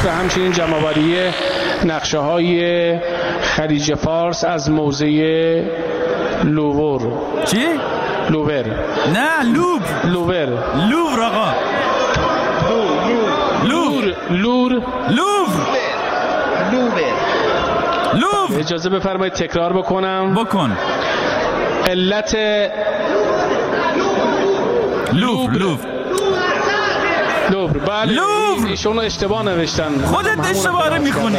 و همچنین جمع‌آوری نقشه‌های خلیج فارس از موزه لوور. چی؟ لوور. نه لوب. لوور. لوور آقا. لور. لوور. اجازه بفرمایید تکرار بکنم. بکن. علت لوور. بله ایشون اشتباه نوشتن. خودت اشتباه میخونی.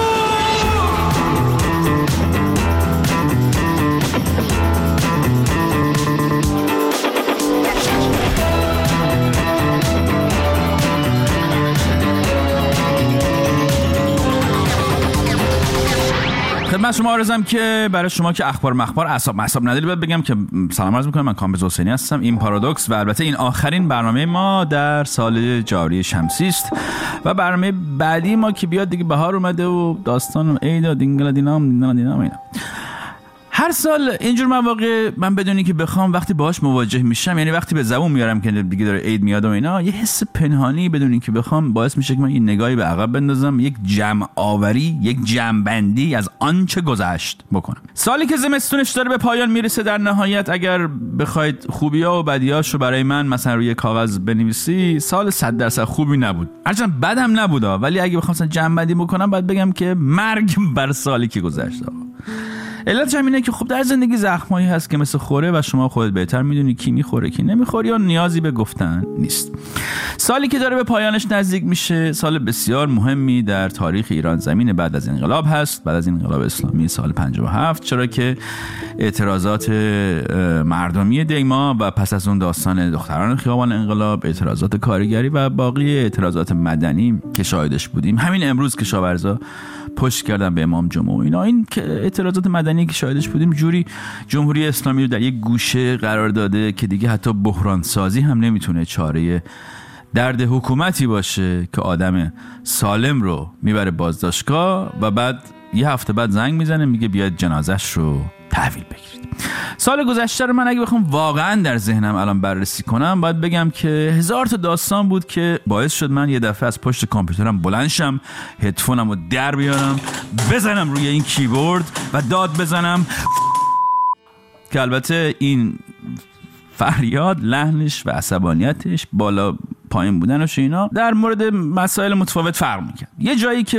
خدمت شما عرضم که برای شما که اخبار مخبار اعصاب نداری باید بگم که سلام عرض میکنم. من کامبیز حسینی هستم. این پارادوکس و البته این آخرین برنامه ما در سال جاری شمسی است و برنامه بعدی ما که بیاد دیگه بهار اومده و داستان و عید و دینگلا دینام اینا. هر سال اینجور مواقع من بدونی که بخوام وقتی باهاش مواجه میشم، یعنی وقتی به زبون میارم که دیگه داره عید میاد و اینا، یه حس پنهانی بدونی که بخوام باعث میشه که من این نگاهی به عقب بندازم، یک جمع آوری، یک جمع بندی از آنچه گذشت بکنم. سالی که زمستونش داره به پایان میرسه در نهایت، اگر بخواید خوبی‌ها و بدیاشو برای من مثلا روی کاغذ بنویسی، سال 100% خوبی نبود. هرچند بدم نبودا، ولی اگه بخوام مثلا جمع بندی بکنم باید بگم که مرگ بر سالی که گذشت. علتش هم اینه که خب در زندگی زخمایی هست که مثل خوره و شما خودت بهتر میدونی کی میخوره کی نمیخوره یا نیازی به گفتن نیست. سالی که داره به پایانش نزدیک میشه سال بسیار مهمی در تاریخ ایران زمین بعد از انقلاب هست، بعد از انقلاب اسلامی سال 57، چرا که اعتراضات مردمی دیما و پس از اون داستان دختران خیابان انقلاب، اعتراضات کارگری و باقی اعتراضات مدنی که شاهدش بودیم، همین امروز که شاورزا پشت کردن به امام جمعه و اینا، این که اعتراضات مدنی که شاهدش بودیم جوری جمهوری اسلامی رو در یک گوشه قرار داده که دیگه حتی بحران سازی هم نمیتونه چاره درد حکومتی باشه که آدم سالم رو میبره بازداشتگاه و بعد یه هفته بعد زنگ میزنه میگه بیاد جنازش رو تحویل بگیرید. سال گذشته رو من اگه بخوام واقعا در ذهنم الان بررسی کنم باید بگم که 1000 تا داستان بود که باعث شد من یه دفعه از پشت کامپیوترم بلند شم، هدفونم رو در بیارم، بزنم روی این کیبورد و داد بزنم که البته این فریاد لحنش و عصبانیتش بالا پایین بودنش اینا در مورد مسائل متفاوت فرق میکرد. یه جایی که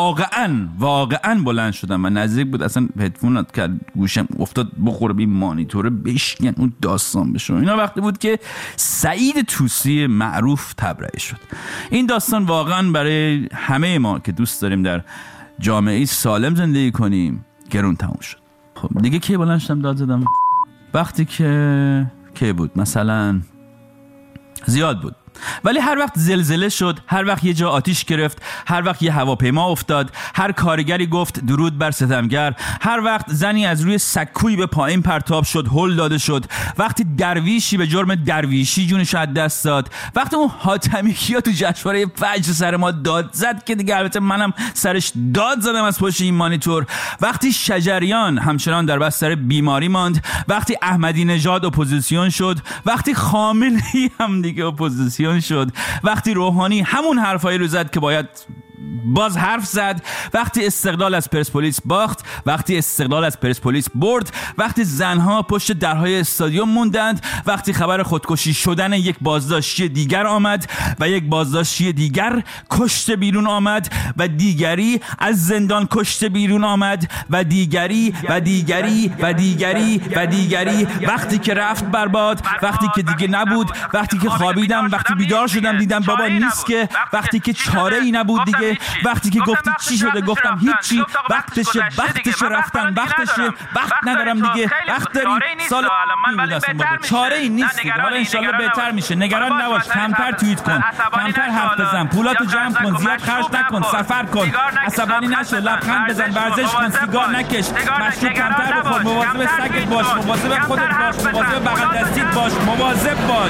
واقعا بلند شدم و نزدیک بود اصلا هدفون که گوشم افتاد بخوره به این مانیتور بشکن اون داستان بشه اینا، وقتی بود که سعید طوسی معروف تبرئه شد. این داستان واقعا برای همه ما که دوست داریم در جامعه سالم زندگی کنیم گرون تموم شد. خب دیگه کی بلند شدم داد زدم؟ وقتی که بود مثلا زیاد بود، ولی هر وقت زلزله شد، هر وقت یه جا آتیش گرفت، هر وقت یه هواپیما افتاد، هر کارگری گفت درود بر ستمگر، هر وقت زنی از روی سکوی به پایین پرتاب شد، هل داده شد، وقتی درویشی به جرم درویشی جونش از دست داد، وقتی اون حاتمی کیا تو جشنواره فجر سر ما داد زد که دیگه البته منم سرش داد زدم از پشت این مانیتور، وقتی شجریان همچنان در بستر بیماری ماند، وقتی احمدی نژاد اپوزیسیون شد، وقتی خامنه‌ای هم دیگه اپوزیسیون شد، وقتی روحانی همون حرفایی رو زد که باید باز حرف زد، وقتی استقلال از پرسپولیس باخت، وقتی استقلال از پرسپولیس برد، وقتی زنها پشت درهای استادیوم موندند، وقتی خبر خودکشی شدن یک بازداشتی دیگر آمد و یک بازداشتی دیگر کشته بیرون آمد و دیگری از زندان کشته بیرون آمد و دیگری و دیگری و دیگری و دیگری، وقتی که رفت برباد، وقتی که دیگه نبود، وقتی که خوابیدم، وقتی بیدار شدم دیدم بابا نیست که، وقتی که چاره ای نبود دیگه، وقتی که گفتی چی شده گفتم هیچی، وقتشه رفتن، وقتشه، وقت ندارم دیگه، وقت داری سال چاره ای نیست دیگه. حالا انشالله بهتر میشه، نگران نباش، کمتر توییت کن، کمتر حرف بزن، پولاتو جمع کن، زیاد خرج نکن، سفر کن، عصبانی نشو، لبخند بزن، ورزش کن، سیگار نکش، مشروب کمتر بخور، مواظب سگت باش، مواظب خودت باش، مواظب بغل دستیت باش، مواظب باش.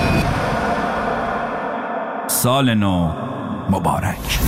سال نو مبارک.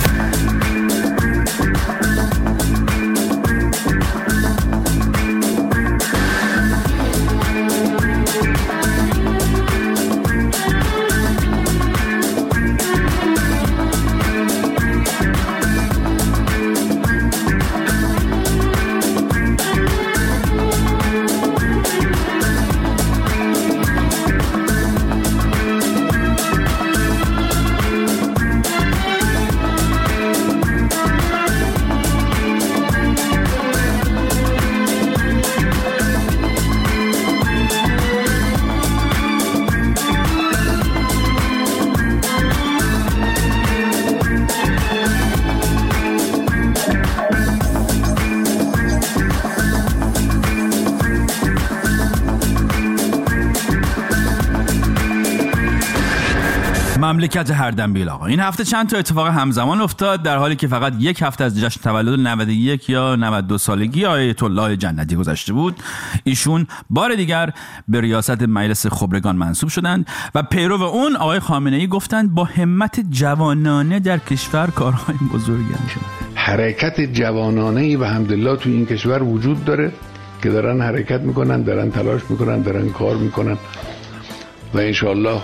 مملکت اردنبیل آقا. این هفته چند تا اتفاق همزمان افتاد، در حالی که فقط یک هفته از جشن تولد 91 یا 92 سالگی آیت الله جنتی گذشته بود، ایشون بار دیگر به ریاست مجلس خبرگان منصوب شدند و پیرو اون آقای خامنه‌ای گفتند با همت جوانانه در کشور کارهای بزرگی انجام. حرکت جوانانه‌ای به حمدالله تو این کشور وجود داره که دارن حرکت میکنن، دارن تلاش میکنن، دارن کار میکنن و انشاءالله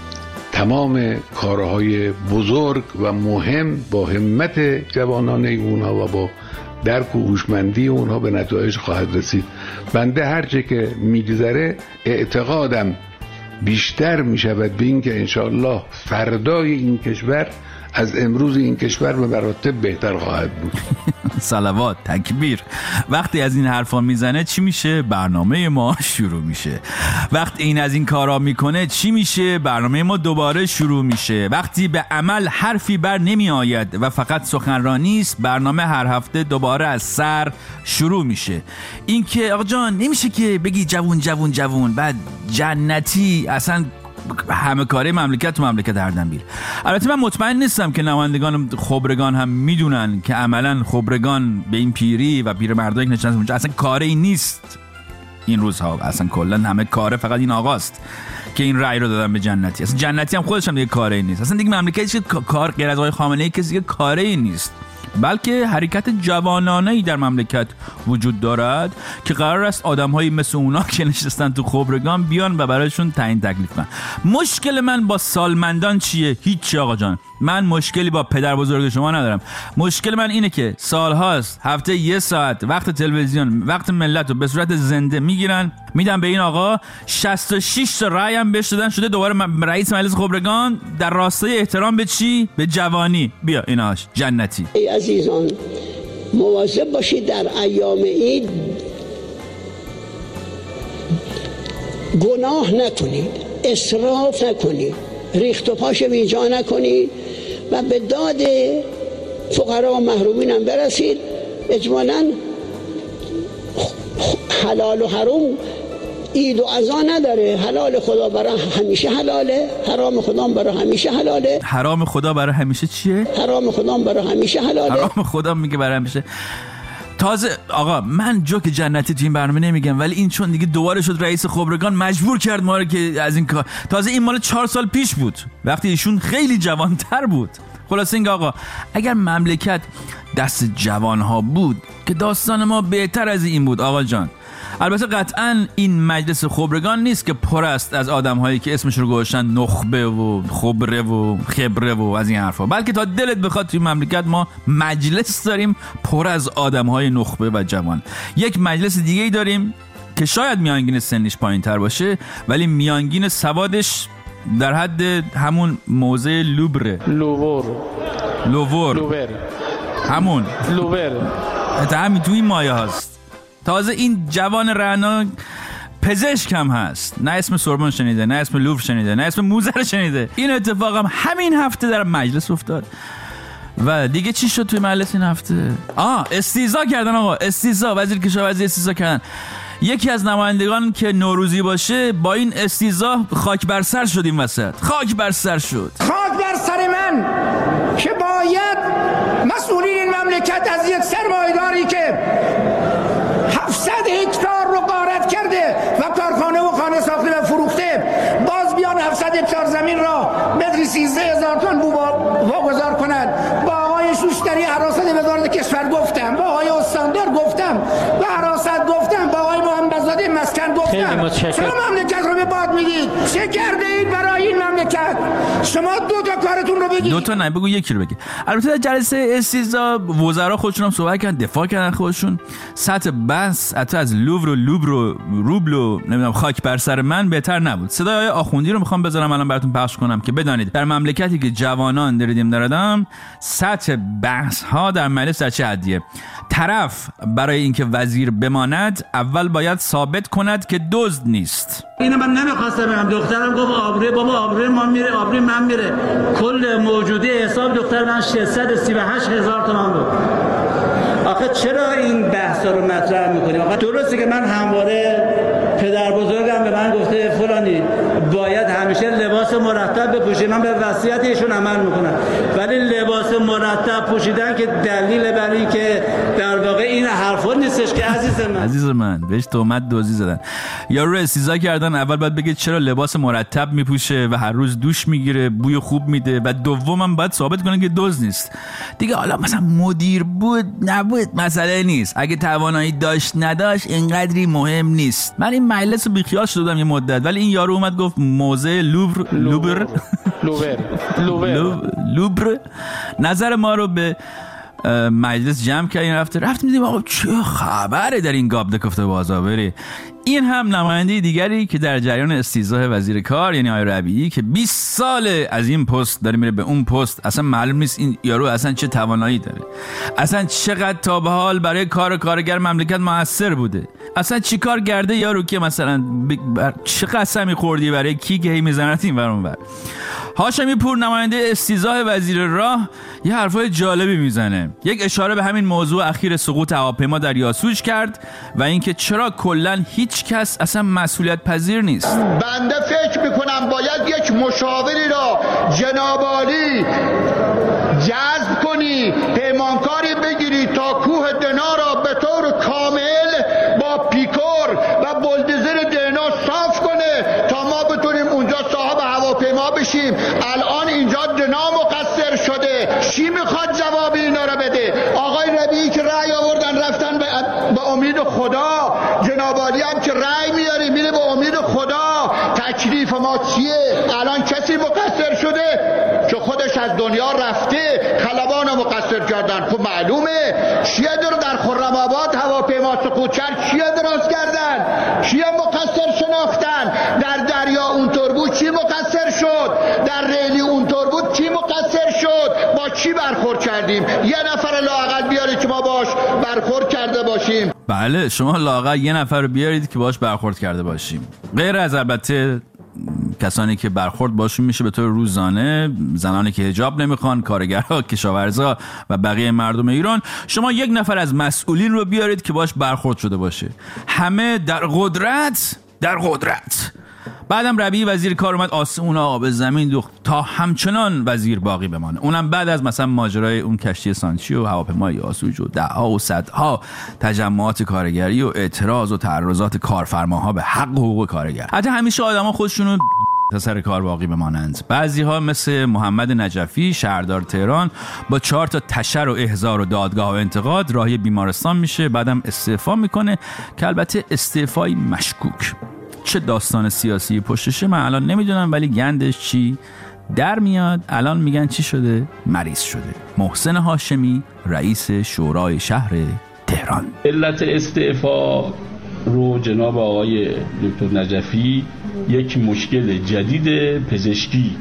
تمام کارهای بزرگ و مهم با همت جوانانه اونها و با درک و هوشمندی اونها به نتایج خواهد رسید. بنده هرچه که میگذره اعتقادم بیشتر میشود به این که انشاءالله فردای این کشور از امروز این کشور به مراتب بهتر خواهد بود. صلوات، تکبیر. وقتی از این حرفا میزنه چی میشه؟ برنامه ما شروع میشه. وقتی این از این کارا میکنه چی میشه؟ برنامه ما دوباره شروع میشه. وقتی به عمل حرفی بر نمی آید و فقط سخنرانی است، برنامه هر هفته دوباره از سر شروع میشه. این که آقا جان نمیشه که بگی جوون جوون جوون بعد جنتی، اصلا همه کاره مملکت و مملکت اردنبیل. البته من مطمئن نیستم که نمایندگان خبرگان هم میدونن که عملا خبرگان به این پیری و پیرمردایی که نشستن اونجا اصلا کاری نیست این روزها، اصلا کلا همه کاره فقط این آقاست که این رأی رو دادن به جنتی. اصلا جنتی هم خودش هم دیگه کاری نیست، اصلا دیگه مملکتی که کار غیر از آقای خامنه‌ای کسی دیگه کاری نیست، بلکه حرکت جوانانه‌ای در مملکت وجود دارد که قرار است آدم‌هایی مثل اونا که نشستن تو خبرگان بیان و برایشون تعیین تکلیف کنن. مشکل من با سالمندان چیه؟ هیچ آقا جان. من مشکلی با پدر بزرگ شما ندارم. مشکل من اینه که سالهاست هفته 1 ساعت وقت تلویزیون، وقت ملت رو به صورت زنده میگیرن میدن به این آقا، 66 تا رأی هم بهش دادن، شده دوباره رئیس مجلس خبرگان در راستای احترام به چی؟ به جوانی. بیا ایناش جنتی. ای عزیزان مواظب باشید در ایام عید گناه نکنید، اسراف نکنید، ریخت و پاش بیجا نکنید و به داد فقرا و محرومین هم برسید. اجمالاً حلال و حرام عید و عزا نداره. حلال خدا برای همیشه حلاله، حرام خدا برای همیشه حلاله. حرام خدا برای همیشه چیه؟ حرام خدا برای همیشه حلاله. حرام خدا میگه برای همیشه. تازه آقا من جوک جنتی تو این برنامه نمیگم، ولی این چون دیگه دوباره شد رئیس خبرگان مجبور کرد ما رو که از این کار. تازه این مال 4 سال پیش بود وقتی ایشون خیلی جوانتر بود. خلاصه این آقا اگر مملکت دست جوانها بود که داستان ما بهتر از این بود آقا جان. البته قطعاً این مجلس خبرگان نیست که پر است از آدم‌هایی که اسمش رو گذاشتن نخبه و خبره و خبره و از این حرفا، بلکه تا دلت بخواد توی مملکت ما مجلس داریم پر از آدم‌های نخبه و جوان. یک مجلس دیگه‌ای داریم که شاید میانگین سنش پایین‌تر باشه ولی میانگین سوادش در حد همون موزه لوور همون لوور همین توی این مایه هست. تازه این جوان رعنا پزشک هم هست، نه اسم سوربن شنیده، نه اسم لوور شنیده، نه اسم موزه شنیده. این اتفاق هم همین هفته در مجلس افتاد. و دیگه چی شد توی مجلس این هفته؟ استیضا کردن آقا، استیضا. وزیر کشاورزی استیضا کردن. یکی از نمایندگان که نوروزی باشه با این استیضا خاک بر سر شد. این وسط خاک بر سر شد. خاک بر سر من که باید مسئولین این مملکت از یک سرمایه‌داری که 700 هکتار رو غارت کرده و کارخانه و خانه ساخته و فروخته، باز بیان 700 هکتار زمین را متری 13,000 تومان واگذار کنند. با آقای شوشتری حراست وزارت کشور گفتم، با آقای استاندار گفتم، با حراست گفتم، با آقای محمدزاده مسکن گفتم. چرا مملکت رو به باد میدید؟ چه کرده اید برای این مملکت؟ شما 2 تا کارتون رو بگید. 2 تا نه، بگو یکی رو بگی. البته در جلسه استیضا وزرا خودشون هم صحبت کردن، دفاع کردن خودشون. سطح بحث حتی از لوور و روبل و نمیدونم خاک بر سر من بهتر نبود. صدای آخوندی رو میخوام بذارم الان براتون پخش کنم که بدانید در مملکتی که جوانان دریدیم دردم، سطح بحث ها در مجلس در چه حدیه. طرف برای اینکه وزیر بماند اول باید ثابت کند که دزد نیست. اینو من نمیخواستم بگم. دخترم گفت آبروی بابا، آبروی ما میره، آبروی من میره. کل موجودی حساب دختر من 638,000 تومان بود. آخه چرا این بحثا رو مطرح میکنیم؟ آخه درسته که من همواره پدر بزرگم به من گفته فلانی باید همیشه لباس مرتب بپوشی، من به وصیت ایشون عمل میکنم، ولی لباس مرتب پوشیدن که دلیل بر این که در واقع این حرفا نیستش که عزیز من بهش تهمت دزدی زدن. یارو استیزا کردن اول باید بگه چرا لباس مرتب میپوشه و هر روز دوش میگیره، بوی خوب میده، و دومم باید ثابت کنه که دزد نیست دیگه. حالا مثلا مدیر بود نبود مسئله نیست، اگه توانایی داشت نداشت اینقدری مهم نیست. من این مجلس بیخیال شدم یه مدت، ولی این یارو اومد گفت موزه لوبر نظر ما رو به مجلس جمع کردیم، رفتیم دیدیم آقا چه خبره در این گابده کفته بازا بره. این هم نماینده دیگری که در جریان استیضاح وزیر کار یعنی آقای ربیعی که 20 ساله از این پست داره میره به اون پست، اصلا معلوم نیست این یارو اصلا چه توانایی داره، اصلا چقدر تا به حال برای کارگر مملکت موثر بوده، اصلا چی کار کرده یارو که مثلا چه قسمی خوردی برای کی که هی میزنت این ور اون ور. هاشمی پور نماینده استیضاح وزیر راه یه حرفای جالبی میزنه، یک اشاره به همین موضوع اخیر سقوط هواپیما در یاسوج کرد و اینکه چرا کلا هیچ کس اصلا مسئولیت پذیر نیست. بنده فکر میکنم باید یک مشاوری را جناب عالی جذب کنی، پیمانکاری بگیری تا کوه دنا را به طور کامل با پیکور و بلدوزر دنا صاف کنه تا ما بتونیم اونجا صاحب هواپیما بشیم. الان اینجا دنا مقصر شده، چی میخواد جواب اینا را بده؟ آقای ربیعی که رأی آوردن رفتن به امید خدا، جناب عالی هم که رأی میاری میره به امید خدا. تکلیف ما چیه؟ الان کسی مقصر شده که خودش از دنیا رفته، خلبان رو مقصر کردن. خب معلومه چیه در خرم آباد هواپیما سقوط کرد، چیه درست کردن، چیه مقصر شناختن، در دریا اونطور بود چی مقصر شد، در ریلی اونطور بود چی مقصر شد، با چی برخورد کردیم؟ یه نفر لااقل بیارید که ما باش برخورد کرده باشیم. بله شما لااقل یه نفر رو بیارید که باش برخورد کرده باشیم، غیر از البته کسانی که برخورد باشون میشه به طور روزانه، زنانی که حجاب نمیخوان، کارگرها، کشاورزا و بقیه مردم ایران. شما یک نفر از مسئولین رو بیارید که باش برخورد شده باشه، همه در قدرت. بعدم ربیعی وزیر کار اومد آسمون آقا به زمین دوخت تا همچنان وزیر باقی بمانه، اونم بعد از مثلا ماجرای اون کشتی سانچی و هواپیمای یاسوج و دهها و صدها تجمعات کارگری و اعتراض و تعرضات کارفرماها به حق و حقوق کارگر. حتی همیشه آدما خودشونو تا سر کار باقی بمانند. بعضی ها مثل محمد نجفی شهردار تهران با 4 تا تشر و احضار و دادگاه و انتقاد راهی بیمارستان میشه، بعدم استعفا میکنه که البته استعفای مشکوک. چه داستان سیاسی پشتشه من الان نمیدونم، ولی گندش چی در میاد الان میگن چی شده؟ مریض شده. محسن هاشمی رئیس شورای شهر تهران. علت استعفا رو جناب آقای دکتر نجفی یک مشکل جدید پزشکی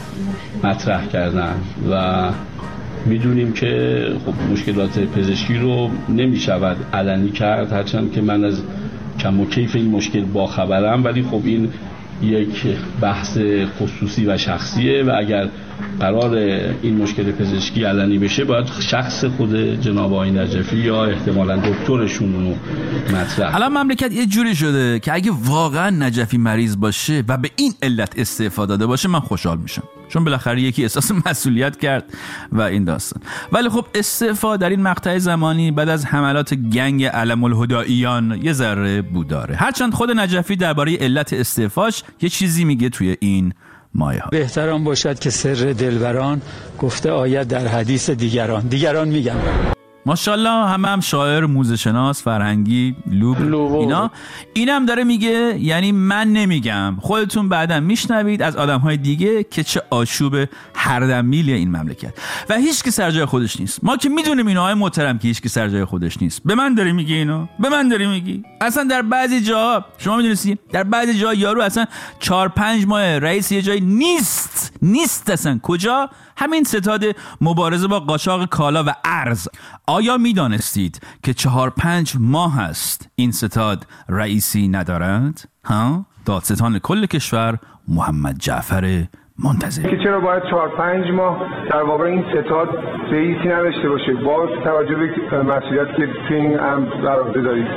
مطرح کردن و میدونیم که خب مشکلات پزشکی رو نمیشود علنی کرد، هرچند که من از کم و کیف این مشکل با خبرم، ولی خب این یک بحث خصوصی و شخصیه و اگر قرار این مشکل پزشکی علنی بشه باید شخص خود جناب آقای نجفی یا احتمالاً دکترشون رو مطرح. الان مملکت یه جوری شده که اگه واقعا نجفی مریض باشه و به این علت استعفا داده باشه من خوشحال میشم، چون بالاخره یکی احساس مسئولیت کرد و این داستان. ولی خب استعفا در این مقطع زمانی بعد از حملات گنگ علم الهداییان یه ذره بوداره، هرچند خود نجفی درباره علت استعفاش یه چیزی میگه توی این مایه ها. بهتر آن باشد که سر دلبران گفته آید در حدیث دیگران میگن. ماشاءالله هم شاعر، موزه شناس، فرهنگی، لوب اینا. اینم داره میگه یعنی من نمیگم، خودتون بعداً میشنوید از آدمهای دیگه که چه آشوب هر دمیلی این مملکت و هیچ کی سر جای خودش نیست. ما که میدونیم اینهای محترم که هیچ کی سر جای خودش نیست. به من داری میگی اینو؟ به من داری میگی؟ اصلا در بعضی جاها شما میدونید در بعضی جاها یارو اصلا 4-5 ماه رئیس یه جایی نیست اصلا. کجا؟ همین ستاد مبارزه با قاچاق کالا و ارز. آیا میدانستید که 4-5 ماه است این ستاد رئیسی ندارد؟ دادستان کل کشور محمد جعفر منتظر. که چرا باید 4-5 ماه در واقع این ستاد رئیسی نداشته باشه با توجه به مسئولیت که توی این امر قرار دارید؟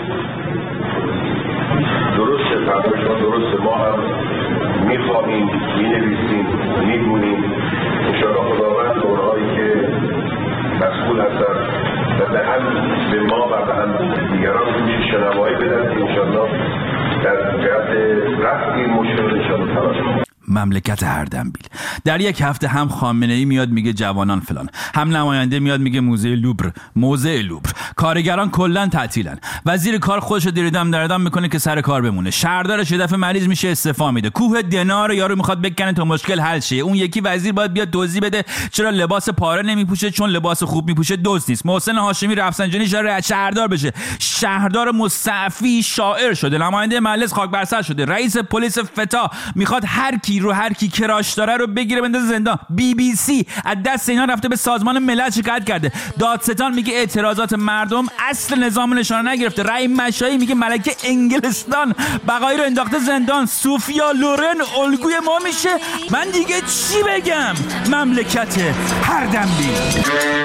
درسته، درسته، ما هم میخواهیم، مینویسیم، میگونیم. انشاءالله خداوند دورهایی که مسئول هستن و به ما و به هم دیگران شنوایی بدن که انشاءالله در جهت رفع این مشکل انشاءالله تلاش کنیم. مملکت اردنبیل. در یک هفته هم خامنه‌ای میاد میگه جوانان فلان، هم نماینده میاد میگه موزه لوبر، کارگران کلا تعطیلن، وزیر کار خودشو دیردم دردم میکنه که سر کار بمونه، شهردارش یه دفعه مریض میشه استعفا میده، کوه دینار یارو میخواد بکنه تا مشکل حل شه، اون یکی وزیر باید بیاد توضیح بده چرا لباس پاره نمیپوشه چون لباس خوب میپوشه دزد نیست، محسن هاشمی رفسنجانی شهردار بشه، شهردار مستعفی شاعر شده، نماینده مجلس خاک بر سر شده، رئیس پلیس فتا میخواد هر کی کراش داره رو بگیره بندازه زندان. BBC از دست اینا رفته به سازمان ملل شکایت کرده. دادستان میگه اعتراضات مردم اصل نظام نشانه نگرفته. رحیم مشایی میگه ملکه انگلستان بقایی رو انداخته زندان. سوفیا لورن الگوی ما میشه. من دیگه چی بگم؟ مملکت اردنبیل.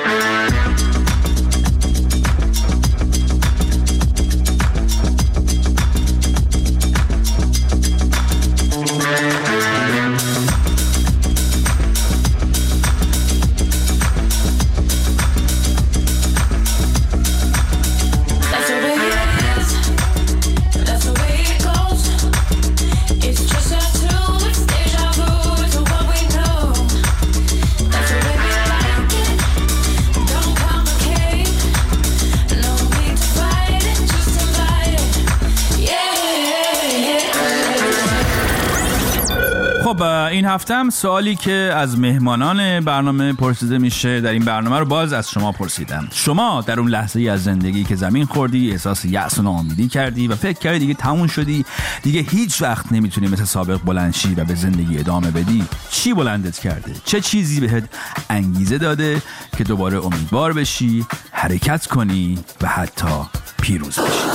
خب این هفته هم سوالی که از مهمانان برنامه پرسیده میشه در این برنامه رو باز از شما پرسیدم. شما در اون لحظه‌ای از زندگی که زمین خوردی احساس یأس و ناامیدی کردی و فکر کردی دیگه تموم شدی، دیگه هیچ وقت نمیتونی مثل سابق بلند شی و به زندگی ادامه بدی، چی بلندت کرده؟ چه چیزی بهت انگیزه داده که دوباره امیدوار بشی، حرکت کنی و حتی پیروز بشی؟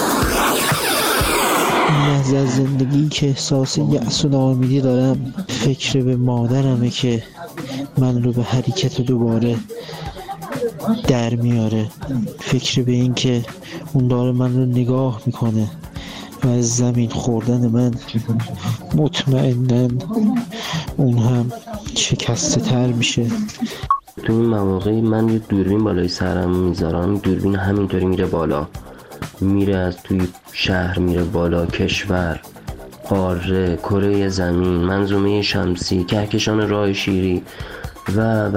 این لحظه از زندگی که احساس یأس و ناامیدی دارم فکر به مادرمه که من رو به حرکت دوباره در میاره، فکر به این که اون داره من رو نگاه میکنه و از زمین خوردن من مطمئناً اون هم شکسته تر میشه. تو این مواقعی من یه دوربین بالای سرم میذارم، دوربین همینطوری میره بالا، میره از توی شهر میره بالا، کشور، قاره، کره زمین، منظومه شمسی، کهکشان راه شیری و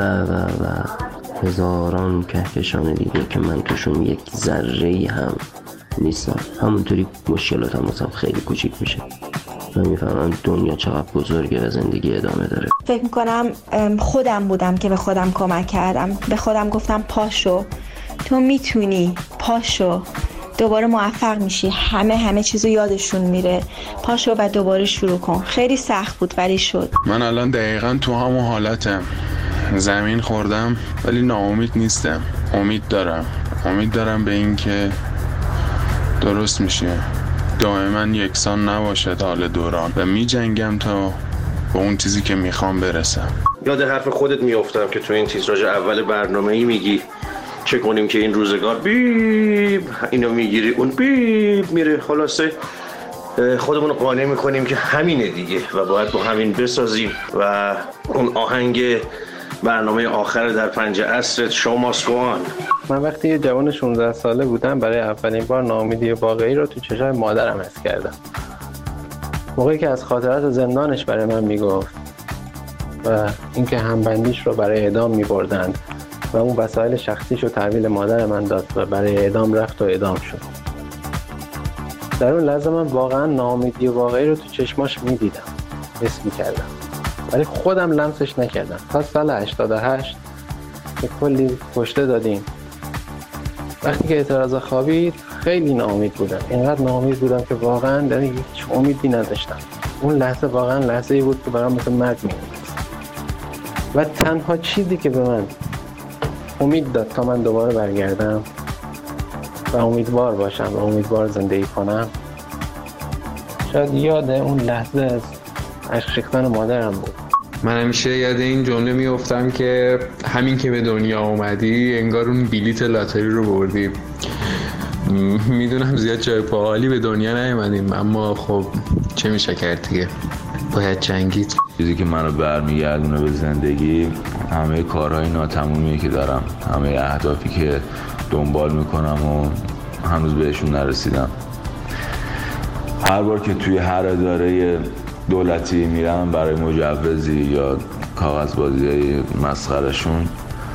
هزاران کهکشان دیگه که من توشون یک ذره‌ای هم نیستم. همونطوری مشکلاتم واسم خیلی کوچیک میشه. من میفهمم دنیا چقدر بزرگه و زندگی ادامه داره. فکر میکنم خودم بودم که به خودم کمک کردم. به خودم گفتم پاشو، تو میتونی، پاشو، دوباره موفق میشی، همه چیزو یادشون میره، پاشو و دوباره شروع کن. خیلی سخت بود ولی شد. من الان دقیقاً تو همون حالتم، زمین خوردم ولی ناامید نیستم. امید دارم به این که درست میشه، دائما یکسان نباشد حال دوران و میجنگم تا به اون چیزی که میخوام برسم. یاد حرف خودت میافتم که تو این تیتراژ اول برنامه‌ای میگی چه کنیم که این روزگار بیب اینو میگیری اون بیب میره. خلاصه خودمون رو قانع میکنیم که همینه دیگه و باید با همین بسازیم و اون آهنگ برنامه آخر در 5 عصر شو ماست گو آن. من وقتی یه جوان 16 ساله بودم برای اولین بار ناامیدی واقعی رو تو چشم مادرم حس کردم. موقعی که از خاطرات زندانش برای من میگفت و اینکه همبندیش رو برای اعدام میبردند و اون وسایل شخصیش رو تحویل مادر من داد و برای اعدام رفت و اعدام شد. در اون لحظه من واقعا ناامیدی واقعی رو تو چشماش میدیدم، حس میکردم، ولی خودم لمسش نکردم. تا سال 88 که کلی کشته دادیم، وقتی که اعتراض خوابید خیلی ناامید بودم، اینقدر ناامید بودم که واقعا هیچ امیدی نداشتم. اون لحظه واقعا لحظه‌ای بود که برام مثل مرگ میموند و تنها چیزی که به من امید داد تا من دوباره برگردم و امیدوار باشم و امیدوار زندگی کنم، شاید یاد اون لحظه از عشق ریختن مادرم بود. من همیشه یاد این جمله میافتم که همین که به دنیا اومدی انگار اون بلیت لاتاری رو بردی. میدونم زیاد جای باحالی به دنیا نیومدیم، اما خب چه میشه کرد دیگه، باید جنگید. چیزی که منو برمیگردونه به زندگی همه کارهای ناتمومی که دارم، همه اهدافی که دنبال میکنم و هنوز بهشون نرسیدم. هر بار که توی هر اداره دولتی میرم برای مجوزی یا کاغذبازی‌های مسخره‌شون،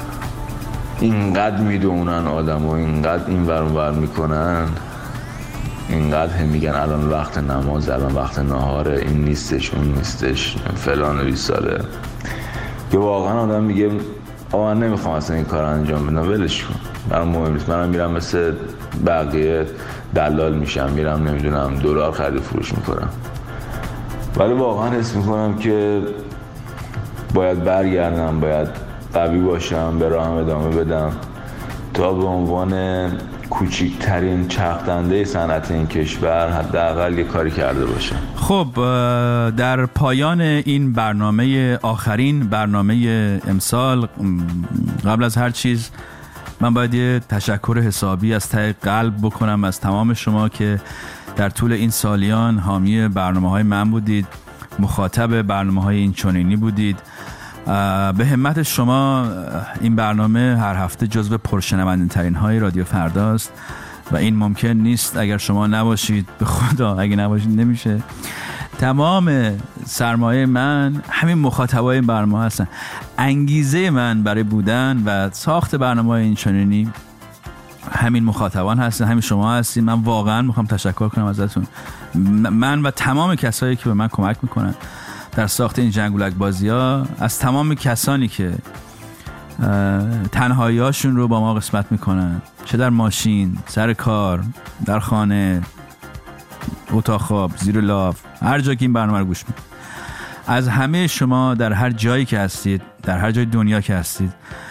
اینقدر میدونن آدم و اینقدر این ور اون ور میکنن، اینقدر هم میگن الان وقت نماز، الان وقت نهاره، این نیستش اون نیستش فلان و بیساره، که واقعا آدم میگه آقا من نمیخوام اصلا این کار انجام بدم، ولش کن، برام مهم نیست. منم میرم مثل بقیه دلال میشم، میرم نمیدونم دلار خرید فروش میکنم، ولی واقعا حس میکنم که باید برگردم، باید قوی باشم، به راهم ادامه بدم تا به عنوان کوچکترین چرخدنده صنعت این کشور حداقل یه کاری کرده باشم. خب در پایان این برنامه، آخرین برنامه امسال، قبل از هر چیز من باید یه تشکر حسابی از ته قلب بکنم از تمام شما که در طول این سالیان حامی برنامه‌های من بودید، مخاطب برنامه‌های این چنینی بودید. به همت شما این برنامه هر هفته جزو پرشنونده‌ترین های رادیو فرداست و این ممکن نیست اگر شما نباشید. به خدا اگه نباشید نمیشه. تمام سرمایه من همین مخاطبای این برنامه هستن. انگیزه من برای بودن و ساخت برنامه‌های این چنینی همین مخاطبان هستن، همین شما هستین. من واقعا میخوام تشکر کنم ازتون، من و تمام کسایی که به من کمک میکنن در ساخت این جنگولک بازی ها، از تمام کسانی که تنهایی‌هاشون رو با ما قسمت میکنن، چه در ماشین، سر کار، در خانه، اتاق خواب، زیر لاف، هر جا که این برنامه رو گوش میکنید. از همه شما در هر جایی که هستید، در هر جای دنیا که هستید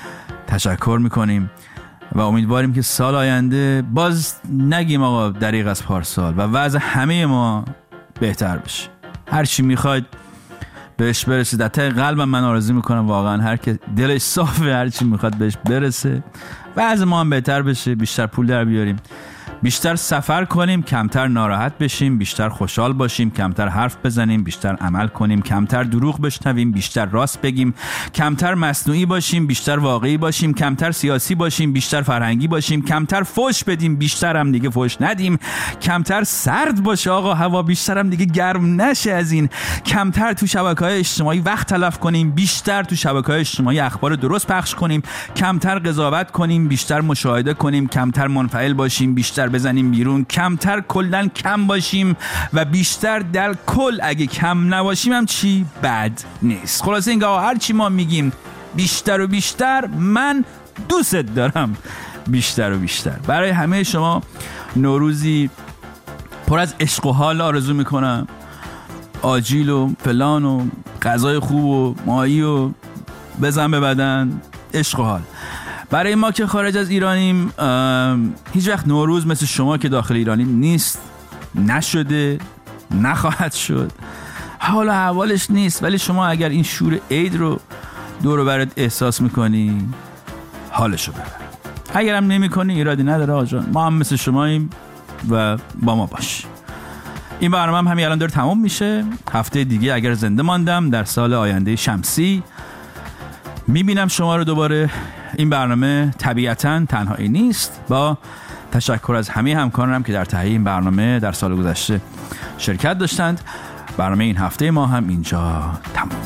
تشکر میکنیم و امیدواریم که سال آینده باز نگیم آقا دریغ از پارسال و وضع همه ما بهتر بشه. هر چی میخواید بهش برسید. در ته قلبم من آرزو میکنم واقعا هر که دلش صافه هر چی میخواد بهش برسه، وضع ما هم بهتر بشه، بیشتر پول در بیاریم، بیشتر سفر کنیم، کمتر ناراحت بشیم، بیشتر خوشحال باشیم، کمتر حرف بزنیم، بیشتر عمل کنیم، کمتر دروغ بشنویم، بیشتر راست بگیم، کمتر مصنوعی باشیم، بیشتر واقعی باشیم، کمتر سیاسی باشیم، بیشتر فرهنگی باشیم، کمتر فحش بدیم، بیشتر هم دیگه فحش ندیم، کمتر سرد باشه آقا هوا، بیشتر هم دیگه گرم نشه از این، کمتر تو شبکه‌های اجتماعی وقت تلف کنیم، بیشتر تو شبکه‌های اجتماعی اخبار درست پخش کنیم، کمتر قضاوت کنیم، بیشتر مشاهده کنیم، کمتر منفعل باشیم، بیشتر بزنیم بیرون، کمتر کلن کم باشیم و بیشتر در کل اگه کم نباشیم هم چی بد نیست. خلاصه اینکه هر چی ما میگیم بیشتر و بیشتر، من دوست دارم بیشتر و بیشتر. برای همه شما نوروزی پر از عشق و حال آرزو میکنم، آجیل و فلان و غذای خوب و ماهی و بزن به بدن، عشق و حال. برای ما که خارج از ایرانیم هیچ وقت نوروز مثل شما که داخل ایرانی نیست، نشده، نخواهد شد، حال و احوالش نیست. ولی شما اگر این شور عید رو دور و برت احساس میکنی، حالشو ببر. اگر هم نمی کنی ایرادی نداره آجان، ما هم مثل شماییم و با ما باش. این برنامه هم همین الان داره تمام میشه. هفته دیگه اگر زنده ماندم در سال آینده شمسی میبینم شما رو دوباره. این برنامه طبیعتاً تنهایی نیست. با تشکر از همه همکارانم که در تهیه این برنامه در سال گذشته شرکت داشتند. برنامه این هفته ما هم اینجا تمام.